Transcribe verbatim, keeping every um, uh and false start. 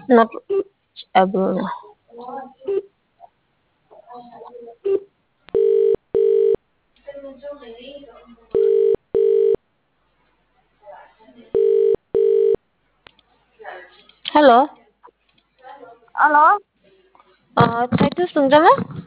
not able. Hello. Alo. Ờ, thầy Thu Sùng ra mắt.